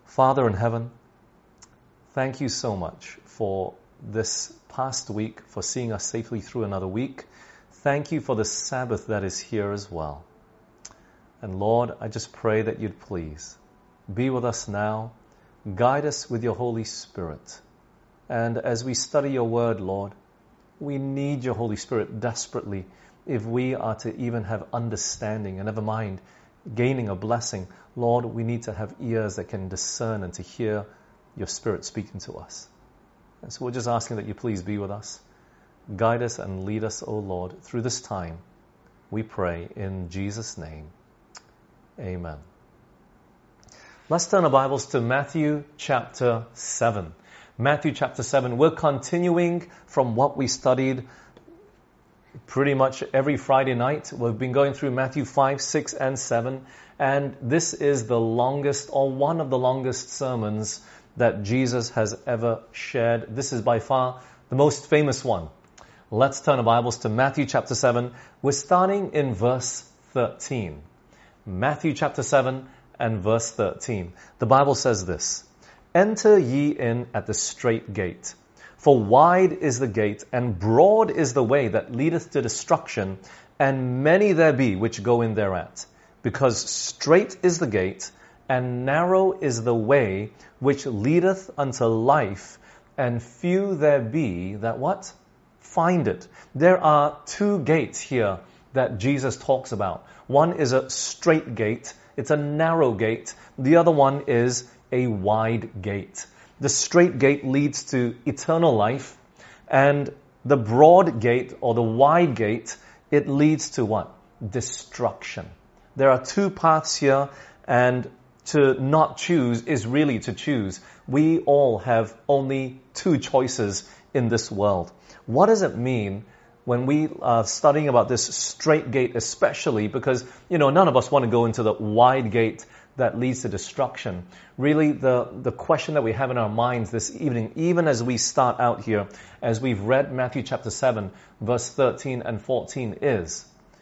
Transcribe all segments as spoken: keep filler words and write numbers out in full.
Father in heaven, thank you so much for this past week, for seeing us safely through another week. Thank you for the Sabbath that is here as well. And Lord, I just pray that you'd please be with us now. Guide us with your Holy Spirit. And as we study your word, Lord, we need your Holy Spirit desperately if we are to even have understanding and never mind gaining a blessing. Lord, we need to have ears that can discern and to hear your Spirit speaking to us. And so we're just asking that you please be with us. Guide us and lead us, O Lord, through this time. We pray in Jesus' name. Amen. Let's turn our Bibles to Matthew chapter seven. Matthew chapter seven. We're continuing from what we studied pretty much every Friday night. We've been going through Matthew five, six, and seven. And this is the longest, or one of the longest sermons that Jesus has ever shared. This is by far the most famous one. Let's turn our Bibles to Matthew chapter seven. We're starting in verse thirteen. Matthew chapter seven and verse thirteen. The Bible says this: Enter ye in at the strait gate. For wide is the gate, and broad is the way that leadeth to destruction, and many there be which go in thereat. Because strait is the gate, and narrow is the way which leadeth unto life, and few there be that what? Find it. There are two gates here that Jesus talks about. One is a strait gate. It's a narrow gate. The other one is a wide gate. The strait gate leads to eternal life, and the broad gate or the wide gate, it leads to what? Destruction. There are two paths here, and to not choose is really to choose. We all have only two choices in this world. What does it mean when we are studying about this strait gate, especially because, you know, none of us want to go into the wide gate that leads to destruction? Really, the, the question that we have in our minds this evening, even as we start out here, as we've read Matthew chapter seven, verse thirteen and fourteen, is,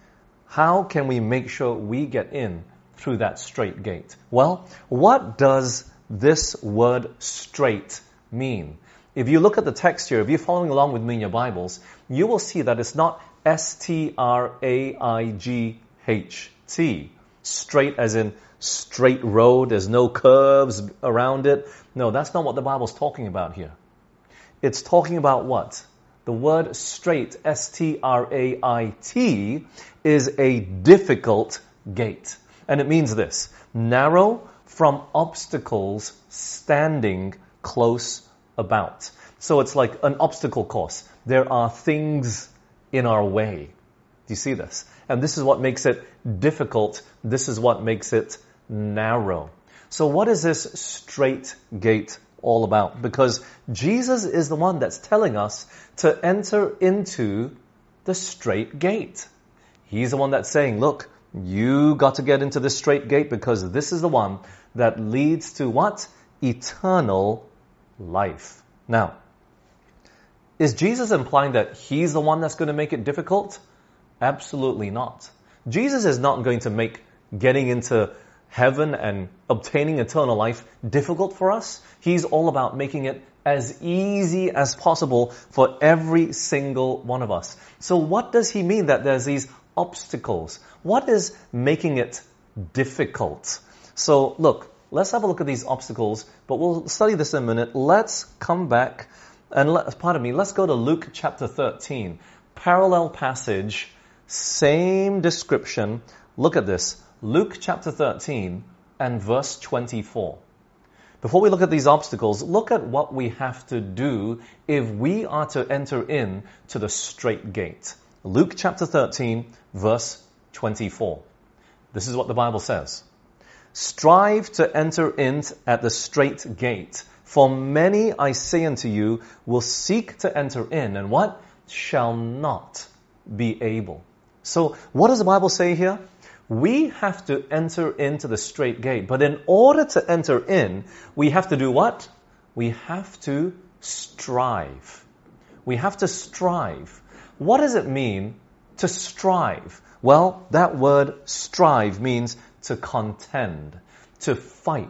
how can we make sure we get in through that strait gate? Well, what does this word strait mean? If you look at the text here, if you're following along with me in your Bibles, you will see that it's not S T R A I G H T. Straight as in straight road, there's no curves around it. No, that's not what the Bible's talking about here. It's talking about what? The word straight, S T R A I T, is a difficult gate. And it means this: narrow from obstacles standing close about. So it's like an obstacle course. There are things in our way. Do you see this? And this is what makes it difficult. This is what makes it narrow. So what is this strait gate all about? Because Jesus is the one that's telling us to enter into the strait gate. He's the one that's saying, look, you got to get into this strait gate because this is the one that leads to what? Eternal life. Now, is Jesus implying that he's the one that's going to make it difficult? Absolutely not. Jesus is not going to make getting into heaven and obtaining eternal life difficult for us. He's all about making it as easy as possible for every single one of us. So what does he mean that there's these obstacles? What is making it difficult? So look, let's have a look at these obstacles, but we'll study this in a minute. Let's come back and let, pardon me, let's go to Luke chapter thirteen. Parallel passage, same description. Look at this. Luke chapter thirteen and verse twenty-four. Before we look at these obstacles, look at what we have to do if we are to enter in to the strait gate. Luke chapter thirteen, verse twenty-four. This is what the Bible says. Strive to enter in at the strait gate, for many, I say unto you, will seek to enter in, and what? Shall not be able. So, what does the Bible say here? We have to enter into the strait gate. But in order to enter in, we have to do what? We have to strive. We have to strive. What does it mean to strive? Well, that word strive means to contend, to fight,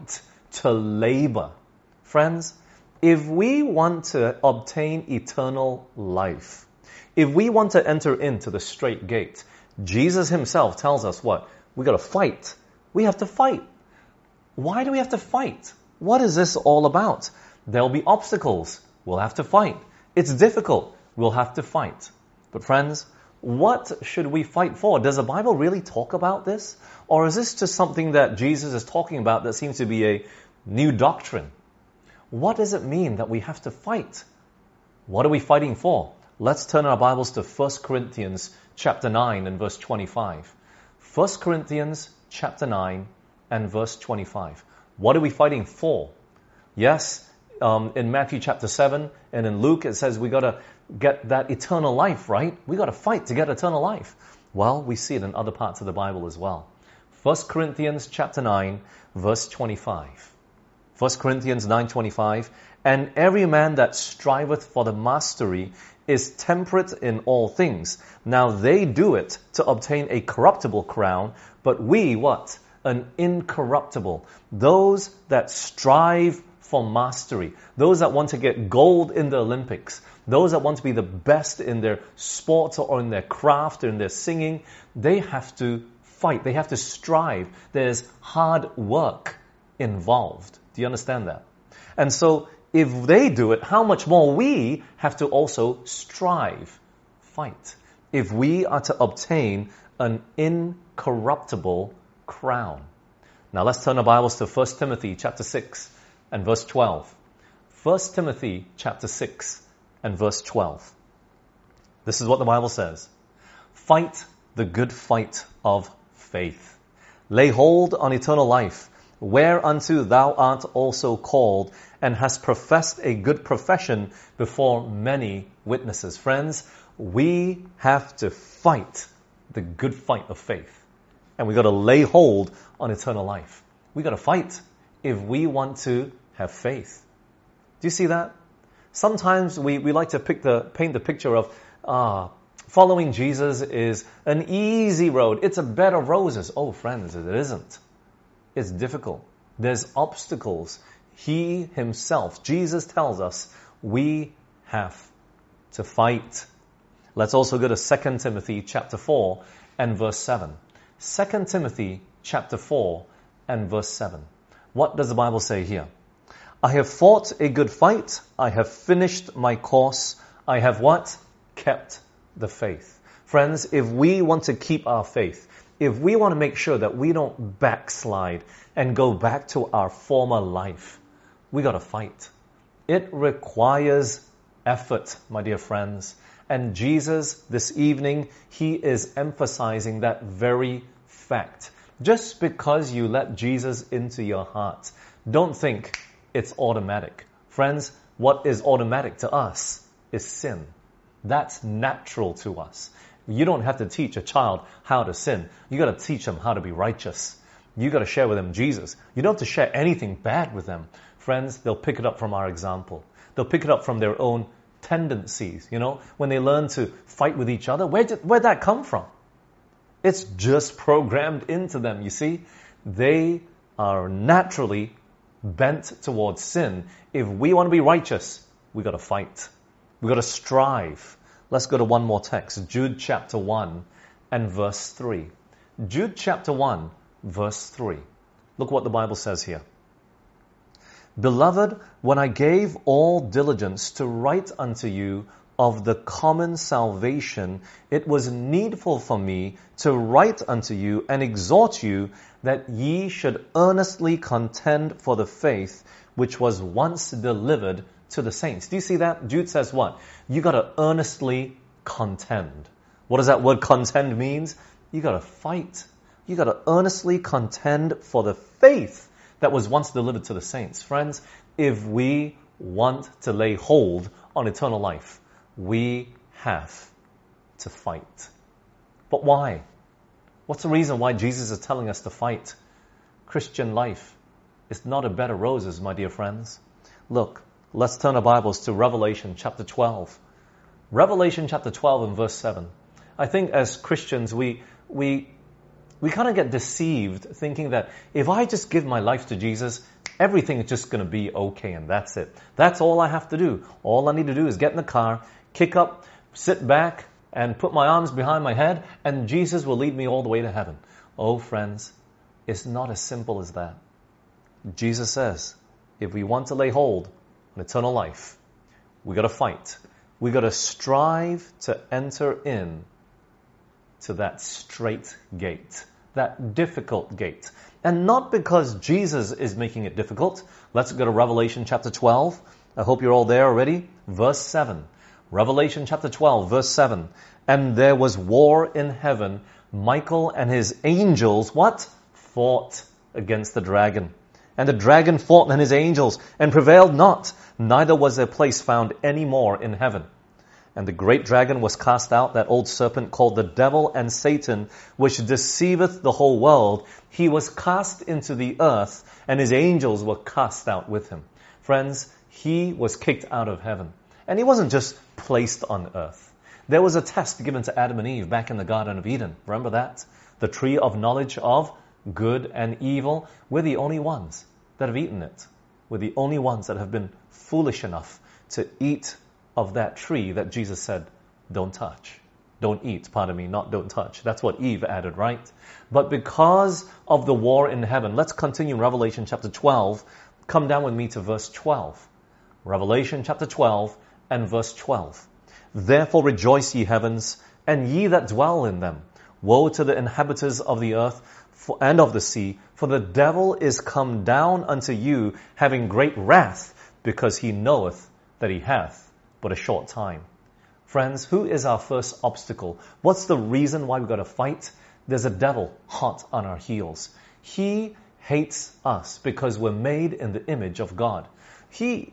to labor. Friends, if we want to obtain eternal life, if we want to enter into the straight gate, Jesus himself tells us what? We got to fight. We have to fight. Why do we have to fight? What is this all about? There'll be obstacles. We'll have to fight. It's difficult. We'll have to fight. But friends, what should we fight for? Does the Bible really talk about this? Or is this just something that Jesus is talking about that seems to be a new doctrine? What does it mean that we have to fight? What are we fighting for? Let's turn our Bibles to First Corinthians chapter nine and verse twenty-five. First Corinthians chapter nine and verse twenty-five. What are we fighting for? Yes, um, in Matthew chapter seven and in Luke it says we got to get that eternal life, right? We got to fight to get eternal life. Well, we see it in other parts of the Bible as well. First Corinthians chapter nine verse twenty-five. First Corinthians nine twenty-five. And every man that striveth for the mastery is temperate in all things. Now they do it to obtain a corruptible crown, but we, what? An incorruptible. Those that strive for mastery. Those that want to get gold in the Olympics. Those that want to be the best in their sport or in their craft or in their singing. They have to fight. They have to strive. There's hard work involved. Do you understand that? And so, if they do it, how much more we have to also strive, fight, if we are to obtain an incorruptible crown. Now let's turn our Bibles to First Timothy chapter six and verse twelve. First Timothy chapter six and verse twelve. This is what the Bible says. Fight the good fight of faith. Lay hold on eternal life, whereunto thou art also called, and hast professed a good profession before many witnesses. Friends, we have to fight the good fight of faith. And we got to lay hold on eternal life. We got to fight if we want to have faith. Do you see that? Sometimes we, we like to pick the, paint the picture of ah, following Jesus is an easy road. It's a bed of roses. Oh, friends, it isn't. It's difficult. There's obstacles. He himself, Jesus tells us, we have to fight. Let's also go to Second Timothy chapter four and verse seven. Second Timothy chapter four and verse seven. What does the Bible say here? I have fought a good fight. I have finished my course. I have what? Kept the faith. Friends, if we want to keep our faith, if we want to make sure that we don't backslide and go back to our former life, we got to fight. It requires effort, my dear friends. And Jesus, this evening, he is emphasizing that very fact. Just because you let Jesus into your heart, don't think it's automatic. Friends, what is automatic to us is sin. That's natural to us. You don't have to teach a child how to sin. You got to teach them how to be righteous. You got to share with them Jesus. You don't have to share anything bad with them. Friends, they'll pick it up from our example. They'll pick it up from their own tendencies. You know, when they learn to fight with each other, where did where'd that come from? It's just programmed into them, you see. They are naturally bent towards sin. If we want to be righteous, we got to fight. We got to strive. Let's go to one more text. Jude chapter one and verse three. Jude chapter one, verse three. Look what the Bible says here. Beloved, when I gave all diligence to write unto you of the common salvation, it was needful for me to write unto you and exhort you that ye should earnestly contend for the faith which was once delivered to the saints. Do you see that? Jude says what? You got to earnestly contend. What does that word contend means? You got to fight. You got to earnestly contend for the faith that was once delivered to the saints. Friends, if we want to lay hold on eternal life, we have to fight. But why? What's the reason why Jesus is telling us to fight? Christian life is not a bed of roses, my dear friends. Look, let's turn our Bibles to Revelation chapter twelve. Revelation chapter twelve and verse seven. I think as Christians, we we we kind of get deceived thinking that if I just give my life to Jesus, everything is just going to be okay and that's it. That's all I have to do. All I need to do is get in the car, kick up, sit back, and put my arms behind my head, and Jesus will lead me all the way to heaven. Oh, friends, it's not as simple as that. Jesus says, if we want to lay hold on eternal life, we got to fight. We got to strive to enter in to that straight gate, that difficult gate. And not because Jesus is making it difficult. Let's go to Revelation chapter twelve. I hope you're all there already. Verse seven. Revelation chapter twelve, verse seven. And there was war in heaven. Michael and his angels, what? Fought against the dragon. And the dragon fought and his angels, and prevailed not. Neither was their place found any more in heaven. And the great dragon was cast out, that old serpent called the devil and Satan, which deceiveth the whole world. He was cast into the earth, and his angels were cast out with him. Friends, he was kicked out of heaven. And he wasn't just placed on earth. There was a test given to Adam and Eve back in the Garden of Eden. Remember that? The tree of knowledge of good and evil. We're the only ones that have eaten it. We're the only ones that have been foolish enough to eat of that tree that Jesus said, don't touch. Don't eat, pardon me, not don't touch. That's what Eve added, right? But because of the war in heaven, let's continue in Revelation chapter twelve. Come down with me to verse twelve. Revelation chapter twelve and verse twelve. Therefore rejoice, ye heavens, and ye that dwell in them. Woe to the inhabitants of the earth for, and of the sea, for the devil is come down unto you, having great wrath, because he knoweth that he hath but a short time. Friends, who is our first obstacle? What's the reason why we've got to fight? There's a devil hot on our heels. He hates us because we're made in the image of God. He,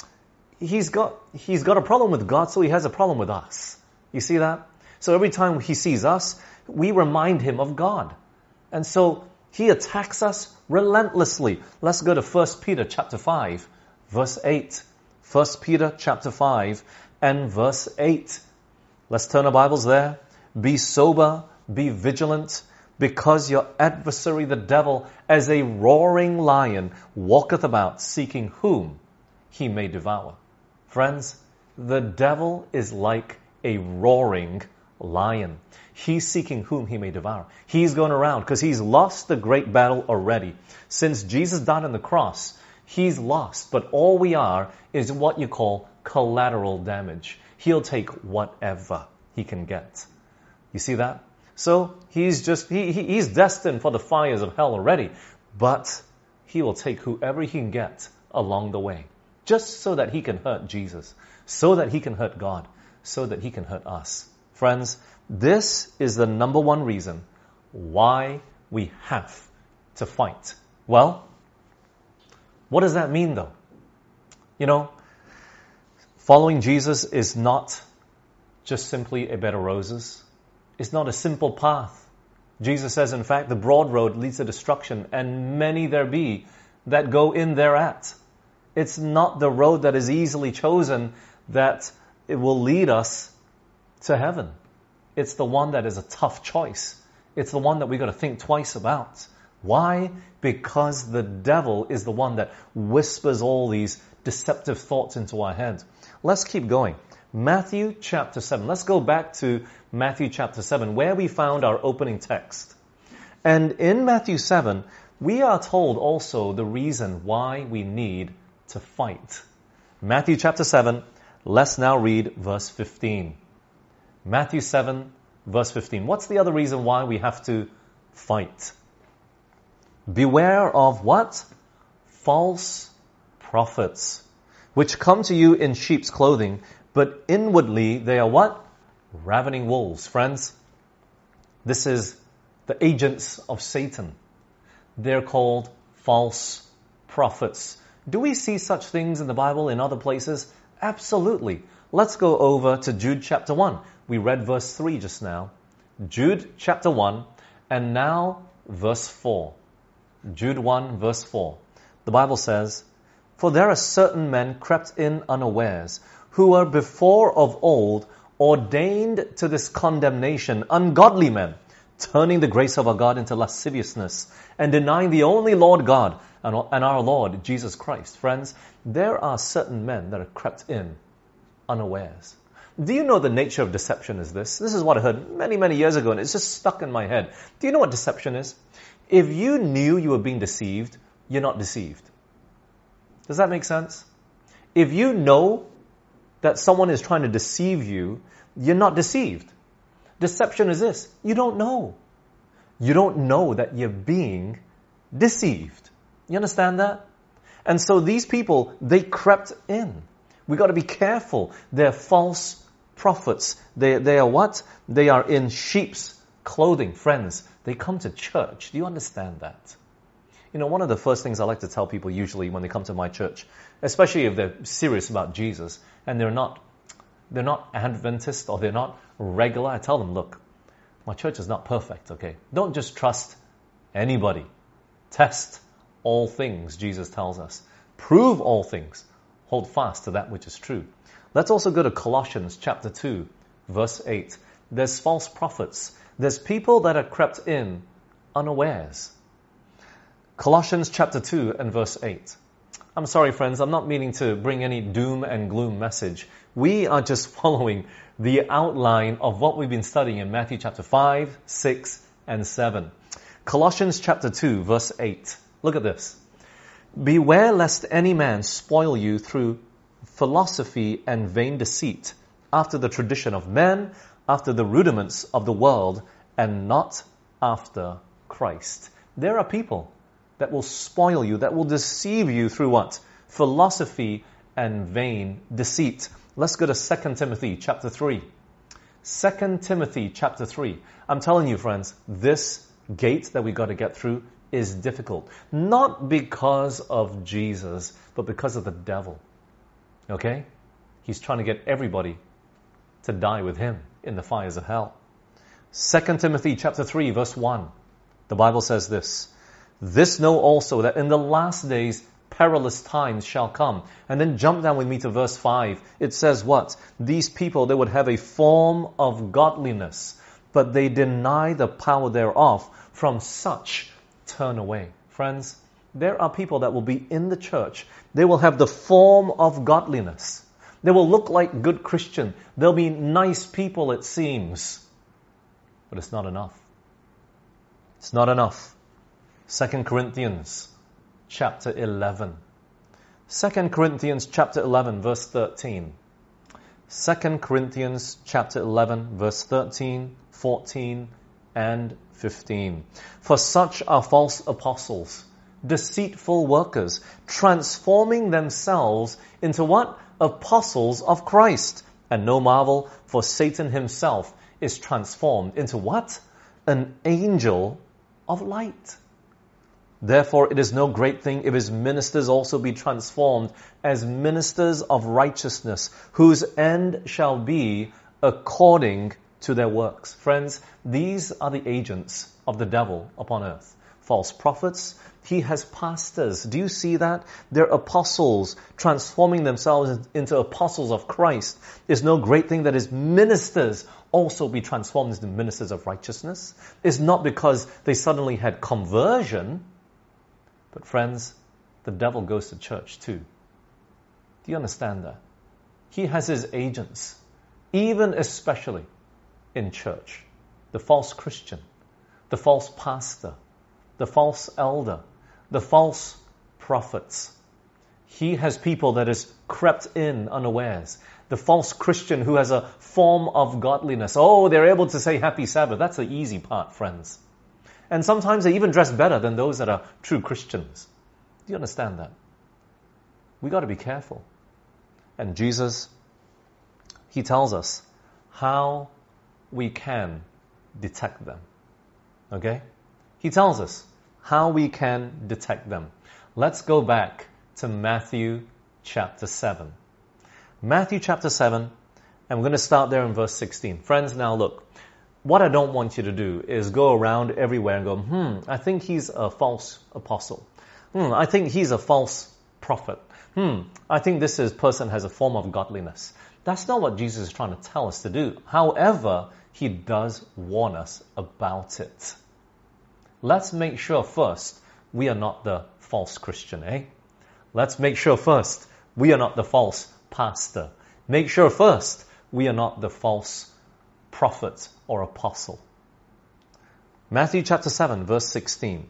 he's got, he's got a problem with God, so he has a problem with us. You see that? So every time he sees us, we remind him of God. And so he attacks us relentlessly. Let's go to First Peter chapter five, verse eight. First Peter chapter five and verse eight. Let's turn our Bibles there. Be sober, be vigilant, because your adversary the devil, as a roaring lion, walketh about, seeking whom he may devour. Friends, the devil is like a roaring lion. He's seeking whom he may devour. He's going around because he's lost the great battle already. Since Jesus died on the cross, he's lost, but all we are is what you call collateral damage. He'll take whatever he can get. You see that? So he's just, he, he he's destined for the fires of hell already, but he will take whoever he can get along the way, just so that he can hurt Jesus, so that he can hurt God, so that he can hurt us. Friends, this is the number one reason why we have to fight. Well, what does that mean though? You know, following Jesus is not just simply a bed of roses. It's not a simple path. Jesus says, in fact, the broad road leads to destruction, and many there be that go in thereat. It's not the road that is easily chosen that it will lead us to heaven. It's the one that is a tough choice. It's the one that we got to think twice about. Why? Because the devil is the one that whispers all these deceptive thoughts into our head. Let's keep going. Matthew chapter seven. Let's go back to Matthew chapter seven, where we found our opening text. And in Matthew seven, we are told also the reason why we need to fight. Matthew chapter seven, let's now read verse fifteen. Matthew seven, verse fifteen. What's the other reason why we have to fight? Beware of what? False prophets, which come to you in sheep's clothing, but inwardly they are what? Ravening wolves. Friends, this is the agents of Satan. They're called false prophets. Do we see such things in the Bible in other places? Absolutely. Let's go over to Jude chapter one. We read verse three just now. Jude chapter one, and now verse four. Jude one, verse four. The Bible says, For there are certain men crept in unawares, who were before of old ordained to this condemnation, ungodly men, turning the grace of our God into lasciviousness, and denying the only Lord God and our Lord Jesus Christ. Friends, there are certain men that are crept in unawares. Do you know the nature of deception is this? This is what I heard many, many years ago, and it's just stuck in my head. Do you know what deception is? If you knew you were being deceived, you're not deceived. Does that make sense? If you know that someone is trying to deceive you, you're not deceived. Deception is this: you don't know. You don't know that you're being deceived. You understand that? And so these people, they crept in. We got to be careful. They're false prophets. They, they are what? They are in sheep's clothing. Friends, they come to church. Do you understand that? You know, one of the first things I like to tell people usually when they come to my church, especially if they're serious about Jesus and they're not, they're not Adventist or they're not regular, I tell them, look, my church is not perfect, okay? Don't just trust anybody. Test all things, Jesus tells us. Prove all things. Hold fast to that which is true. Let's also go to Colossians chapter two, verse eight. There's false prophets. There's people that are crept in unawares. Colossians chapter two and verse eight. I'm sorry, friends, I'm not meaning to bring any doom and gloom message. We are just following the outline of what we've been studying in Matthew chapter five, six, and seven. Colossians chapter two, verse eight. Look at this. Beware lest any man spoil you through philosophy and vain deceit, after the tradition of men, after the rudiments of the world, and not after Christ. There are people that will spoil you, that will deceive you through what? Philosophy and vain deceit. Let's go to Second Timothy chapter three. Second Timothy chapter three. I'm telling you, friends, this gate that we got to get through is difficult. Not because of Jesus, but because of the devil. Okay? He's trying to get everybody to die with him in the fires of hell. Second Timothy chapter three, verse one. The Bible says this: This know also that in the last days perilous times shall come. And then jump down with me to verse five. It says what? These people, they would have a form of godliness, but they deny the power thereof. From such turn away. Friends, there are people that will be in the church. They will have the form of godliness. They will look like good Christian. They'll be nice people, it seems. But it's not enough. It's not enough. Second Corinthians chapter eleven. Second Corinthians chapter eleven, verse thirteen. Second Corinthians chapter eleven, verse thirteen, fourteen, and fifteen. For such are false apostles, deceitful workers, transforming themselves into what? Apostles of Christ. And no marvel, for Satan himself is transformed into what? An angel of light. Therefore it is no great thing if his ministers also be transformed as ministers of righteousness, whose end shall be according to their works. Friends, these are the agents of the devil upon earth. False prophets. He has pastors. Do you see that? They're apostles, transforming themselves into apostles of Christ. There's no great thing that his ministers also be transformed into ministers of righteousness. It's not because they suddenly had conversion. But friends, the devil goes to church too. Do you understand that? He has his agents, even especially in church. The false Christian, the false pastor, the false elder, the false prophets. He has people that is crept in unawares. The false Christian who has a form of godliness. Oh, they're able to say happy Sabbath. That's the easy part, friends. And sometimes they even dress better than those that are true Christians. Do you understand that? We got to be careful. And Jesus, he tells us how we can detect them. Okay? He tells us how we can detect them. Let's go back to Matthew chapter seven. Matthew chapter seven, and we're going to start there in verse sixteen. Friends, now look. What I don't want you to do is go around everywhere and go, hmm, I think he's a false apostle. Hmm, I think he's a false prophet. Hmm, I think this is, person has a form of godliness. That's not what Jesus is trying to tell us to do. However, he does warn us about it. Let's make sure first we are not the false Christian, eh? Let's make sure first we are not the false pastor. Make sure first we are not the false prophet or apostle. Matthew chapter seven, verse sixteen.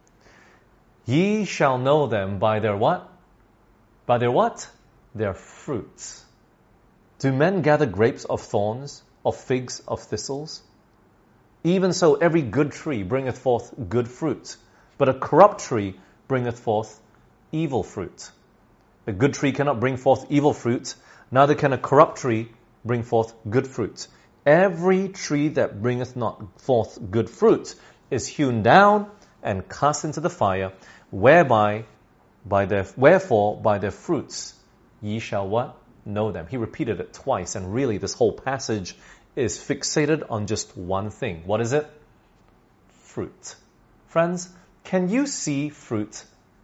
Ye shall know them by their what? By their what? Their fruits. Do men gather grapes of thorns, or figs of thistles? Even so every good tree bringeth forth good fruit, but a corrupt tree bringeth forth evil fruit. A good tree cannot bring forth evil fruit, neither can a corrupt tree bring forth good fruit. Every tree that bringeth not forth good fruit is hewn down and cast into the fire, whereby by their wherefore by their fruits ye shall what? Know them. He repeated it twice, and really this whole passage is fixated on just one thing. What is it? Fruit. Friends, can you see fruit?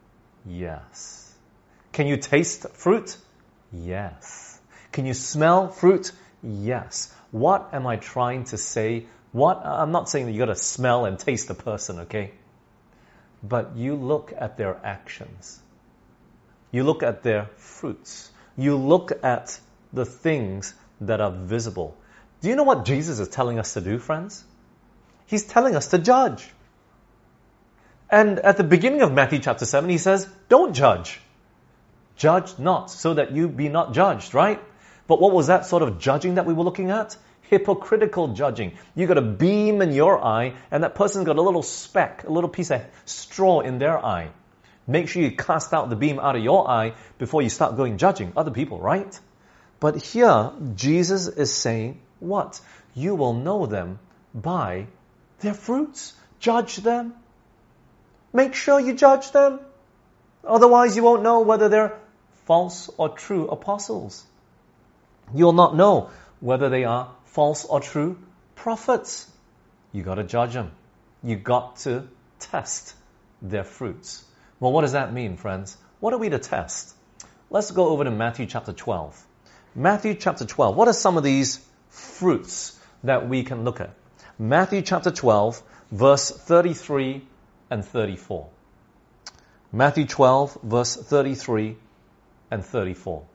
Yes. Can you taste fruit? Yes. Can you smell fruit? Yes. What am I trying to say? What I'm not saying that you got to smell and taste the person, okay? But you look at their actions. You look at their fruits. You look at the things that are visible. Do you know what Jesus is telling us to do, friends? He's telling us to judge. And at the beginning of Matthew chapter seven, he says, don't judge. Judge not, so that you be not judged, right? But what was that sort of judging that we were looking at? Hypocritical judging. You got a beam in your eye, and that person's got a little speck, a little piece of straw in their eye. Make sure you cast out the beam out of your eye before you start going judging other people, right? But here, Jesus is saying, what? You will know them by their fruits. Judge them. Make sure you judge them. Otherwise, you won't know whether they're false or true apostles. You'll not know whether they are false or true prophets. You got to judge them. You got to test their fruits. Well, what does that mean, friends? What are we to test? Let's go over to Matthew chapter twelve. Matthew chapter twelve. What are some of these fruits that we can look at? Matthew chapter twelve, verse thirty-three and thirty-four. Matthew twelve, verse thirty-three and thirty-four.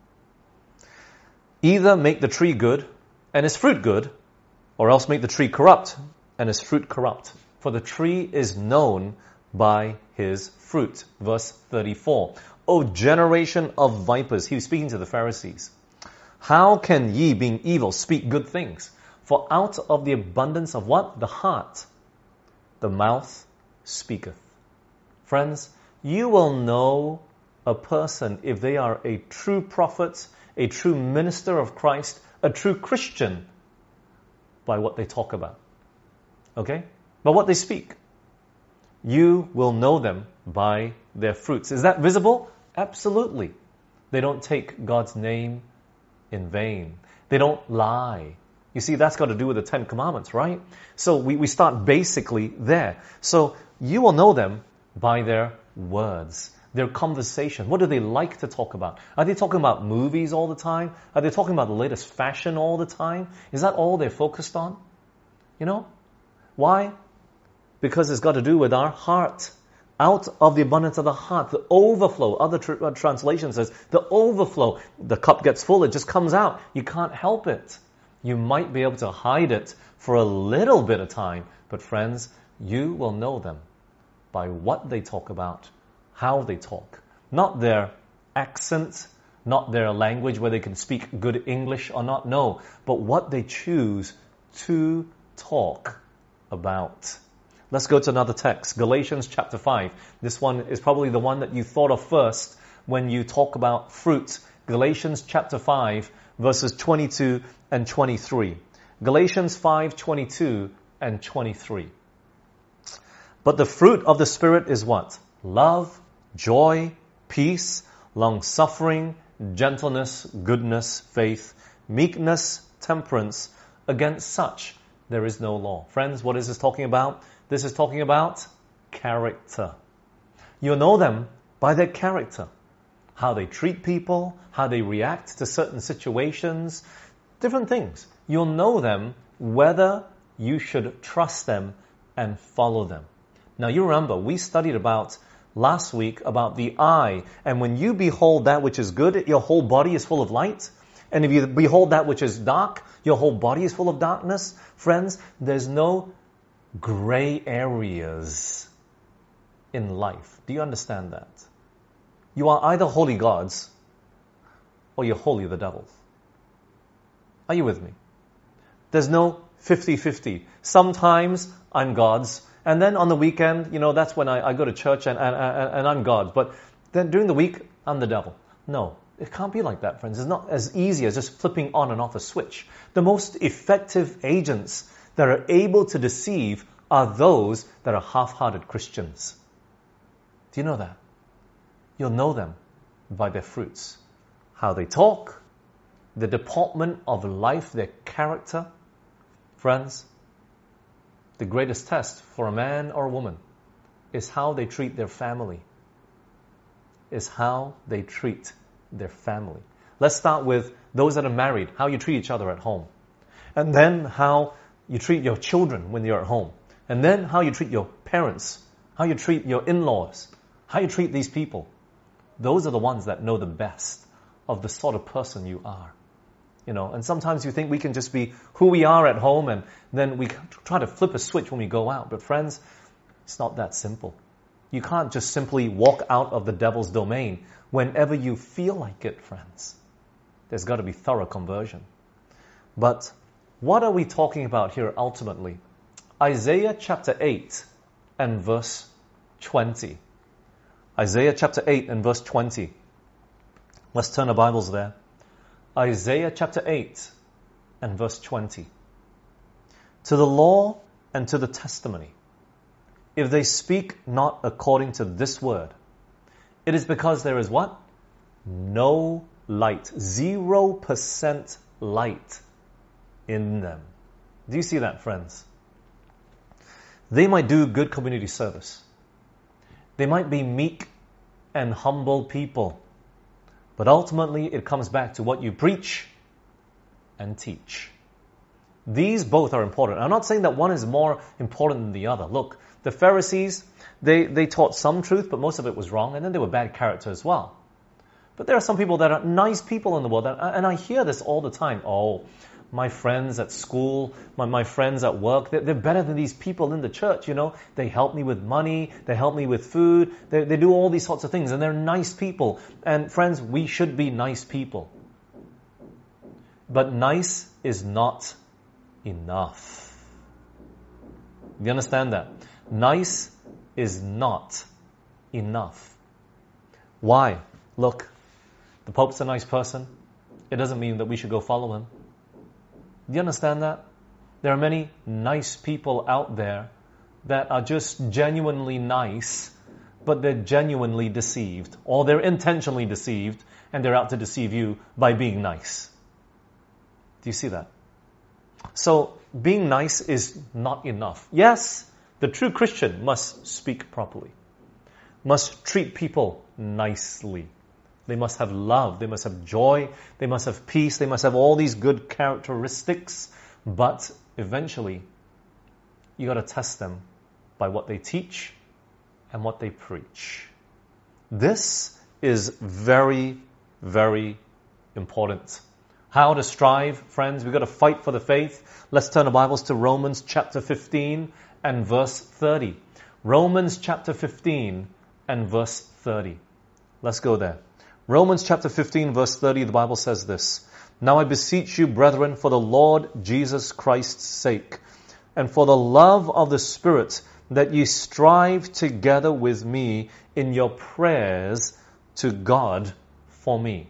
Either make the tree good and its fruit good, or else make the tree corrupt and its fruit corrupt. For the tree is known by his fruit. Verse thirty-four. O generation of vipers. He was speaking to the Pharisees. How can ye, being evil, speak good things? For out of the abundance of what? The heart, the mouth speaketh. Friends, you will know a person if they are a true prophet, a true minister of Christ, a true Christian, by what they talk about. Okay? By what they speak. You will know them by their fruits. Is that visible? Absolutely. They don't take God's name in vain. They don't lie. You see, that's got to do with the Ten Commandments, right? So we, we start basically there. So you will know them by their words, their conversation. What do they like to talk about? Are they talking about movies all the time? Are they talking about the latest fashion all the time? Is that all they're focused on? You know? Why? Because it's got to do with our heart. Out of the abundance of the heart, the overflow. Other tr- uh, translation says, the overflow. The cup gets full, it just comes out. You can't help it. You might be able to hide it for a little bit of time. But friends, you will know them by what they talk about, how they talk. Not their accent, not their language where they can speak good English or not. No, but what they choose to talk about. Let's go to another text, Galatians chapter five. This one is probably the one that you thought of first when you talk about fruit. Galatians chapter five, verses twenty-two and twenty-three. Galatians five, twenty-two and twenty-three. But the fruit of the Spirit is what? Love, joy, peace, long-suffering, gentleness, goodness, faith, meekness, temperance. Against such there is no law. Friends, what is this talking about? This is talking about character. You know them by their character. how they treat people, how they react to certain situations, different things. You'll know them whether you should trust them and follow them. Now you remember, we studied about last week about the eye, and when you behold that which is good, your whole body is full of light. And if you behold that which is dark, your whole body is full of darkness. Friends, there's no gray areas in life. Do you understand that? You are either holy gods or you're holy the devil. Are you with me? There's no fifty-fifty. Sometimes I'm God's, and then on the weekend, you know, that's when I, I go to church and, and, and I'm God's. But then during the week, I'm the devil. No, it can't be like that, friends. It's not as easy as just flipping on and off a switch. The most effective agents that are able to deceive are those that are half-hearted Christians. Do you know that? You'll know them by their fruits. How they talk, the deportment of life, their character. Friends, the greatest test for a man or a woman is how they treat their family. Is how they treat their family. Let's start with those that are married, how you treat each other at home. And then how you treat your children when you're at home. And then how you treat your parents, how you treat your in-laws, how you treat these people. Those are the ones that know the best of the sort of person you are. You know, and sometimes you think we can just be who we are at home and then we try to flip a switch when we go out. But friends, it's not that simple. You can't just simply walk out of the devil's domain whenever you feel like it, friends. There's got to be thorough conversion. But what are we talking about here ultimately? Isaiah chapter eight and verse twenty. Isaiah chapter eight and verse twenty. Let's turn our Bibles there. Isaiah chapter eight and verse twenty. To the law and to the testimony, if they speak not according to this word, it is because there is what? No light. Zero percent light in them. Do you see that, friends? They might do good community service. They might be meek and humble people. But ultimately, it comes back to what you preach and teach. These both are important. I'm not saying that one is more important than the other. Look, the Pharisees, they, they taught some truth, but most of it was wrong, and then they were bad character as well. But there are some people that are nice people in the world, and I hear this all the time. Oh, my friends at school, my, my friends at work, they're, they're better than these people in the church, you know. They help me with money, they help me with food, they, they do all these sorts of things, and they're nice people. And friends, we should be nice people. But nice is not enough. Do you understand that? Nice is not enough. Why? Look, the Pope's a nice person. It doesn't mean that we should go follow him. Do you understand that? There are many nice people out there that are just genuinely nice, but they're genuinely deceived, or they're intentionally deceived, and they're out to deceive you by being nice. Do you see that? So, being nice is not enough. Yes, the true Christian must speak properly, must treat people nicely. They must have love, they must have joy, they must have peace, they must have all these good characteristics. But eventually, you got to test them by what they teach and what they preach. This is very, very important. How to strive, friends? We've got to fight for the faith. Let's turn our Bibles to Romans chapter fifteen and verse thirty. Romans chapter fifteen and verse thirty. Let's go there. Romans chapter fifteen verse thirty, the Bible says this. Now I beseech you, brethren, for the Lord Jesus Christ's sake, and for the love of the Spirit, that ye strive together with me in your prayers to God for me.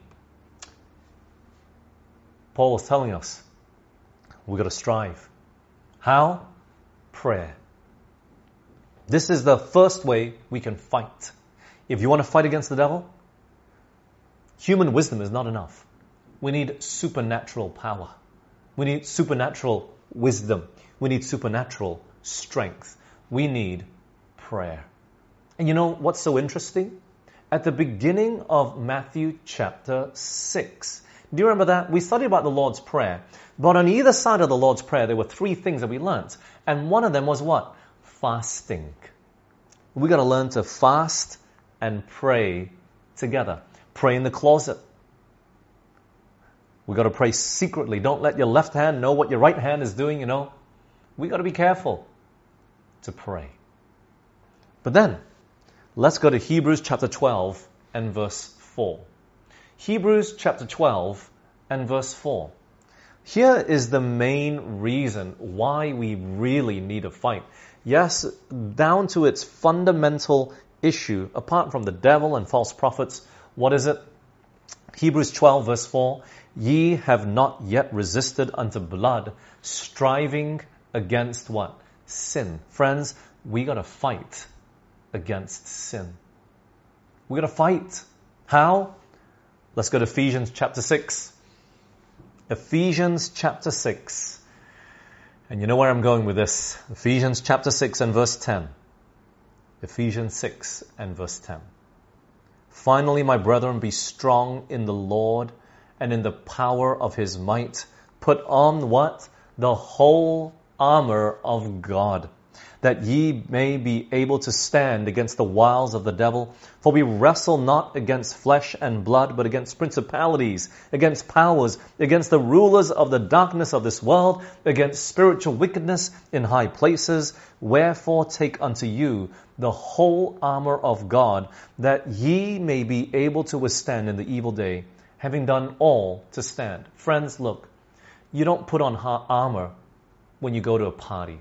Paul is telling us, we've got to strive. How? Prayer. This is the first way we can fight. If you want to fight against the devil, human wisdom is not enough. We need supernatural power. We need supernatural wisdom. We need supernatural strength. We need prayer. And you know what's so interesting? at the beginning of Matthew chapter six. Do you remember that? We studied about the Lord's Prayer. But on either side of the Lord's Prayer, there were three things that we learnt. And one of them was what? Fasting. We got to learn to fast and pray together. Pray in the closet. We got to pray secretly. Don't let your left hand know what your right hand is doing, you know. We got to be careful to pray. But then, let's go to Hebrews chapter twelve and verse four. Hebrews chapter twelve and verse four. Here is the main reason why we really need a fight. Yes, down to its fundamental issue, apart from the devil and false prophets, what is it? Hebrews twelve verse four. Ye have not yet resisted unto blood, striving against what? Sin. Friends, we got to fight against sin. We got to fight. How? Let's go to Ephesians chapter six. Ephesians chapter six. And you know where I'm going with this. Ephesians chapter six and verse ten. Ephesians six and verse ten. Finally, my brethren, be strong in the Lord and in the power of his might. Put on what? The whole armor of God, that ye may be able to stand against the wiles of the devil. For we wrestle not against flesh and blood, but against principalities, against powers, against the rulers of the darkness of this world, against spiritual wickedness in high places. Wherefore take unto you the whole armor of God, that ye may be able to withstand in the evil day, having done all to stand. Friends, look, you don't put on armor when you go to a party.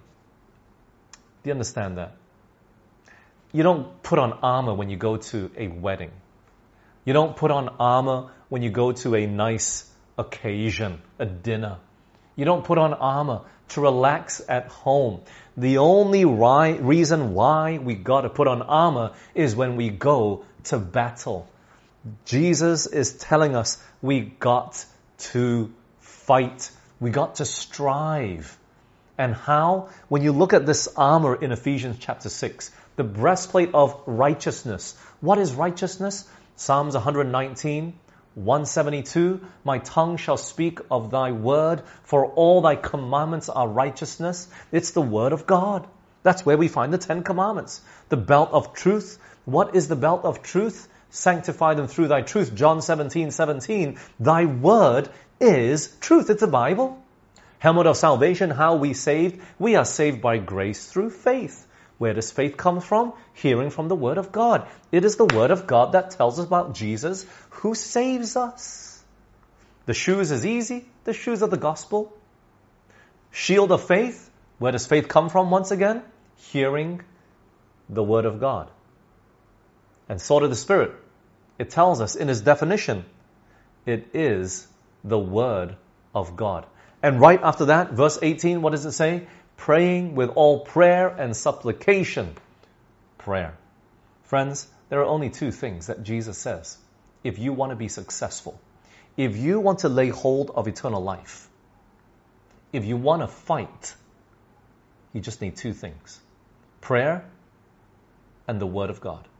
Do you understand that? You don't put on armor when you go to a wedding. You don't put on armor when you go to a nice occasion, a dinner. You don't put on armor to relax at home. The only ri- reason why we got to put on armor is when we go to battle. Jesus is telling us we got to fight. We got to strive. And how? When you look at this armor in Ephesians chapter six, the breastplate of righteousness. What is righteousness? Psalms one nineteen, one seventy-two, my tongue shall speak of thy word, for all thy commandments are righteousness. It's the word of God. That's where we find the Ten Commandments. The belt of truth. What is the belt of truth? Sanctify them through thy truth. John seventeen, seventeen. Thy word is truth. It's the Bible. Helmet of salvation, how we saved? We are saved by grace through faith. Where does faith come from? Hearing from the Word of God. It is the Word of God that tells us about Jesus who saves us. The shoes is easy. The shoes of the gospel. Shield of faith. Where does faith come from once again? Hearing the Word of God. And sword of the Spirit. It tells us in its definition, it is the Word of God. And right after that, verse eighteen, what does it say? Praying with all prayer and supplication. Prayer. Friends, there are only two things that Jesus says. If you want to be successful, if you want to lay hold of eternal life, if you want to fight, you just need two things. Prayer and the Word of God.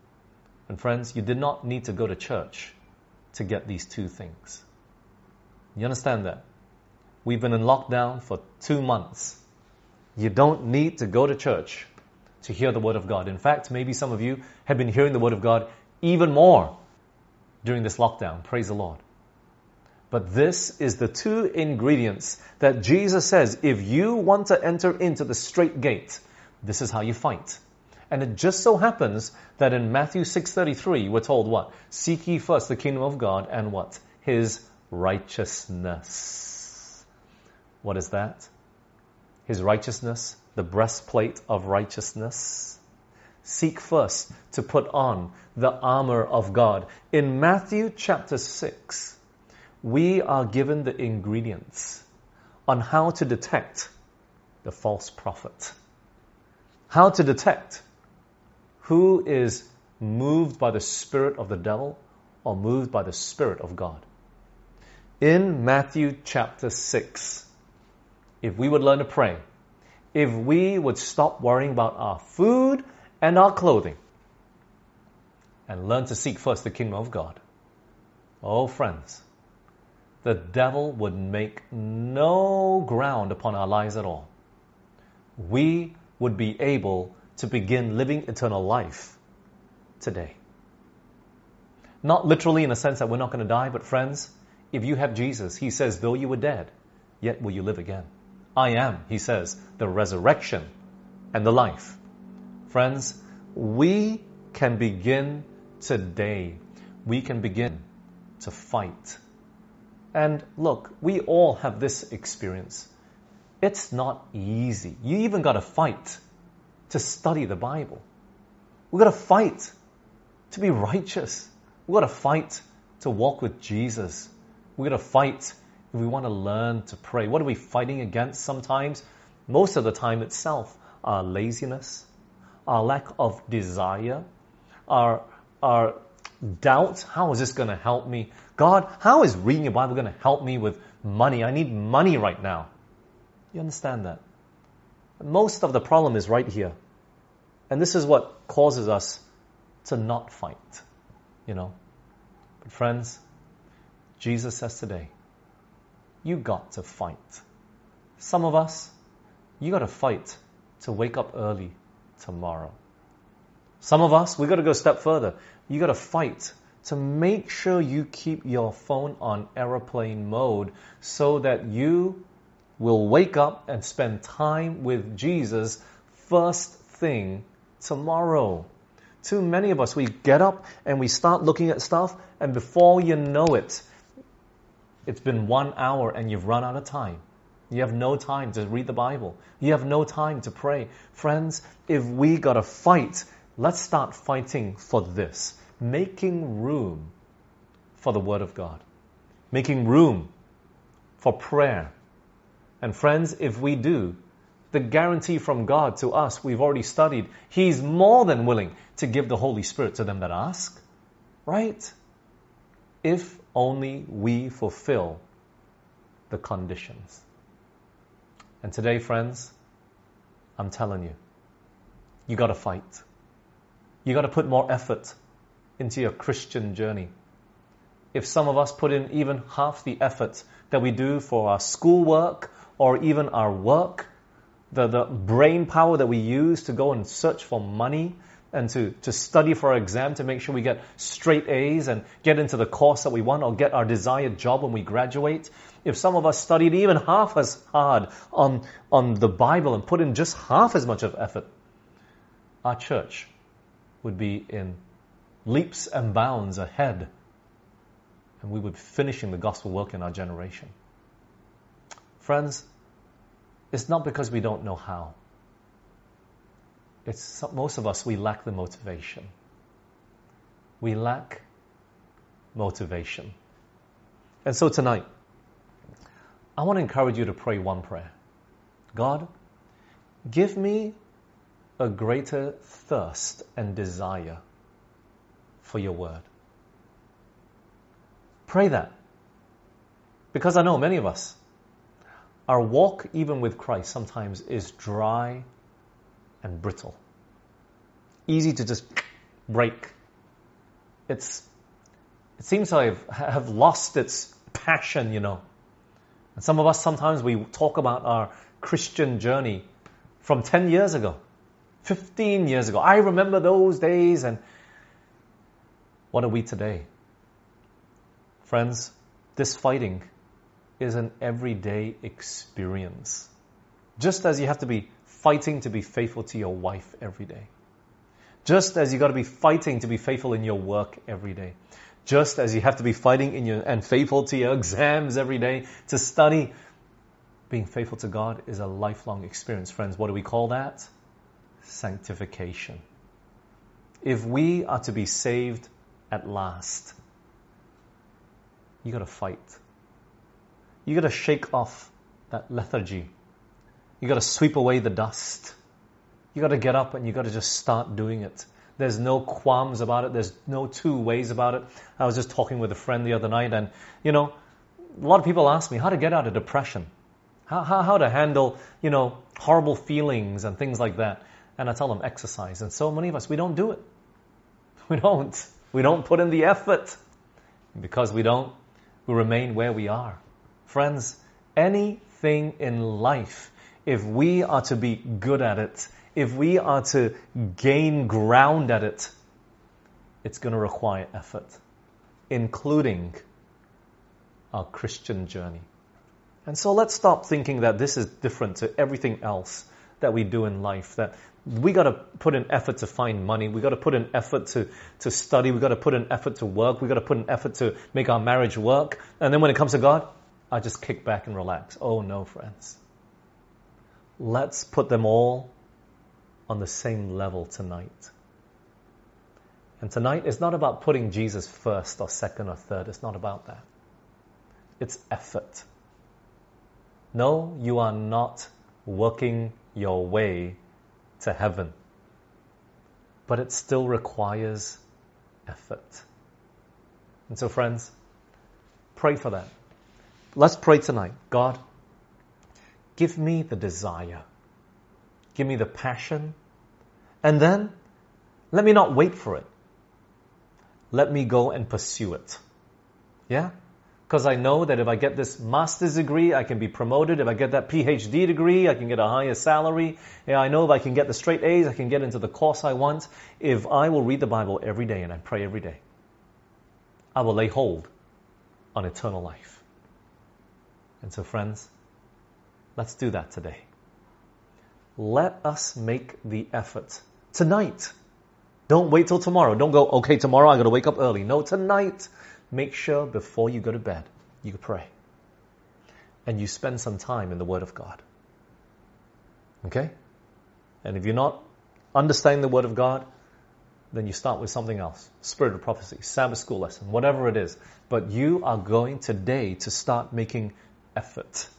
And friends, you did not need to go to church to get these two things. You understand that? We've been in lockdown for two months. You don't need to go to church to hear the Word of God. In fact, maybe some of you have been hearing the Word of God even more during this lockdown. Praise the Lord. But this is the two ingredients that Jesus says, if you want to enter into the straight gate, this is how you fight. And it just so happens that in Matthew six thirty-three, we're told what? Seek ye first the kingdom of God and what? His righteousness. What is that? His righteousness, the breastplate of righteousness. Seek first to put on the armor of God. In Matthew chapter six, we are given the ingredients on how to detect the false prophet. How to detect who is moved by the spirit of the devil or moved by the Spirit of God. In Matthew chapter six, if we would learn to pray, if we would stop worrying about our food and our clothing, and learn to seek first the kingdom of God, oh friends, the devil would make no ground upon our lives at all. We would be able to begin living eternal life today. Not literally in the sense that we're not going to die, but friends, if you have Jesus, he says, though you were dead, yet will you live again. I am, he says, the resurrection and the life. Friends, we can begin today. We can begin to fight. And look, we all have this experience. It's not easy. You even got to fight to study the Bible. We've got to fight to be righteous. We've got to fight to walk with Jesus. We've got to fight if we want to learn to pray. What are we fighting against sometimes? Most of the time itself, our laziness, our lack of desire, our, our doubt. How is this going to help me? God, how is reading your Bible going to help me with money? I need money right now. You understand that? Most of the problem is right here. And this is what causes us to not fight. You know, but friends, Jesus says today, you got to fight. Some of us, you got to fight to wake up early tomorrow. Some of us, we got to go a step further. You got to fight to make sure you keep your phone on airplane mode so that you will wake up and spend time with Jesus first thing tomorrow. Too many of us, we get up and we start looking at stuff, and before you know it, it's been one hour and you've run out of time. You have no time to read the Bible. You have no time to pray. Friends, if we got to fight, let's start fighting for this. Making room for the Word of God. Making room for prayer. And friends, if we do, the guarantee from God to us, we've already studied, He's more than willing to give the Holy Spirit to them that ask. Right? If only we fulfill the conditions. And today, friends, I'm telling you, you got to fight. You got to put more effort into your Christian journey. If some of us put in even half the effort that we do for our schoolwork or even our work, the, the brain power that we use to go and search for money and to, to study for our exam to make sure we get straight A's and get into the course that we want or get our desired job when we graduate. If some of us studied even half as hard on, on the Bible and put in just half as much of effort, our church would be in leaps and bounds ahead, and we would be finishing the gospel work in our generation. Friends, it's not because we don't know how. It's most of us, we lack the motivation. We lack motivation. And so tonight, I want to encourage you to pray one prayer. God, give me a greater thirst and desire for your word. Pray that. Because I know many of us, our walk even with Christ sometimes is dry and brittle. Easy to just break. It's, it seems to have, have lost its passion, you know. And some of us, sometimes we talk about our Christian journey from ten years ago, fifteen years ago. I remember those days, and what are we today? Friends, this fighting is an everyday experience. Just as you have to be fighting to be faithful to your wife every day. Just as you got to be fighting to be faithful in your work every day. Just as you have to be fighting in your and faithful to your exams every day, to study. Being faithful to God is a lifelong experience, friends. What do we call that? Sanctification. If we are to be saved at last, you got to fight. You got to shake off that lethargy. You got to sweep away the dust. You got to get up and you got to just start doing it. There's no qualms about it. There's no two ways about it. I was just talking with a friend the other night, and, you know, a lot of people ask me how to get out of depression. How, how, how to handle, you know, horrible feelings and things like that. And I tell them exercise. And so many of us, we don't do it. We don't. We don't put in the effort. Because we don't, we remain where we are. Friends, anything in life, if we are to be good at it, if we are to gain ground at it, it's going to require effort, including our Christian journey. And so let's stop thinking that this is different to everything else that we do in life, that we got to put in effort to find money, we got to put in effort to, to study, we got to put in effort to work, we got to put in effort to make our marriage work, and then when it comes to God, I just kick back and relax. Oh no, friends. Let's put them all on the same level tonight. And tonight is not about putting Jesus first or second or third. It's not about that. It's effort. No, you are not working your way to heaven. But it still requires effort. And so friends, pray for that. Let's pray tonight. God, give me the desire. Give me the passion. And then, let me not wait for it. Let me go and pursue it. Yeah? Because I know that if I get this master's degree, I can be promoted. If I get that P H D degree, I can get a higher salary. Yeah, I know if I can get the straight A's, I can get into the course I want. If I will read the Bible every day and I pray every day, I will lay hold on eternal life. And so friends, let's do that today. Let us make the effort tonight. Don't wait till tomorrow. Don't go, okay, tomorrow I got to wake up early. No, tonight. Make sure before you go to bed, you pray. And you spend some time in the Word of God. Okay? And if you're not understanding the Word of God, then you start with something else. Spirit of prophecy, Sabbath school lesson, whatever it is. But you are going today to start making effort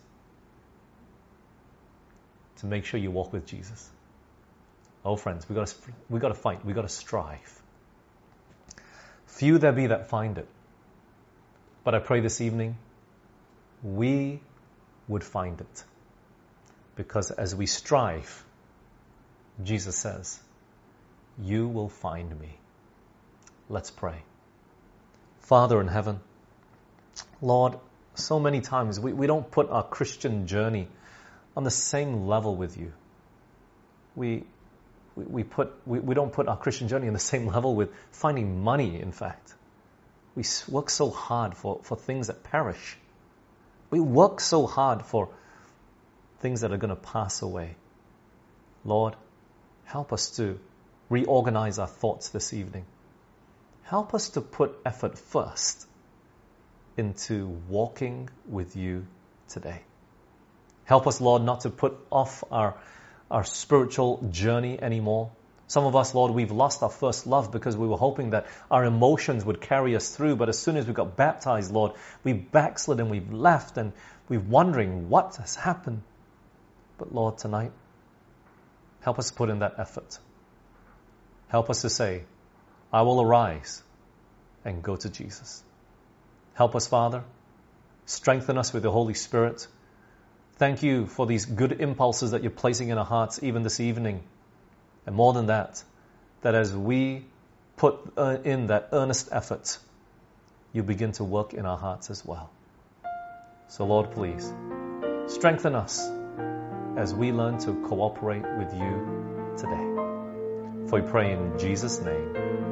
to make sure you walk with Jesus. Oh friends, we got to we got to fight. We got to strive. Few there be that find it. But I pray this evening, we would find it. Because as we strive, Jesus says, you will find me. Let's pray. Father in heaven, Lord, so many times we, we don't put our Christian journey on the same level with you. We we, we put we, we don't put our Christian journey on the same level with finding money, in fact. We work so hard for, for things that perish. We work so hard for things that are going to pass away. Lord, help us to reorganize our thoughts this evening. Help us to put effort first into walking with you today. Help us, Lord, not to put off our, our spiritual journey anymore. Some of us, Lord, we've lost our first love because we were hoping that our emotions would carry us through. But as soon as we got baptized, Lord, we backslid and we've left and we're wondering what has happened. But Lord, tonight, help us put in that effort. Help us to say, I will arise and go to Jesus. Help us, Father. Strengthen us with the Holy Spirit. Thank you for these good impulses that you're placing in our hearts even this evening. And more than that, that as we put uh, in that earnest effort, you begin to work in our hearts as well. So Lord, please, strengthen us as we learn to cooperate with you today. For we pray in Jesus' name.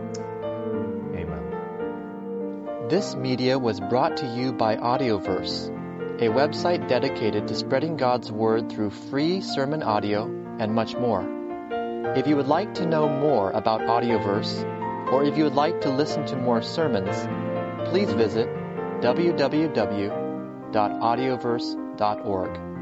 Amen. This media was brought to you by Audioverse, a website dedicated to spreading God's Word through free sermon audio and much more. If you would like to know more about Audioverse, or if you would like to listen to more sermons, please visit w w w dot audioverse dot org.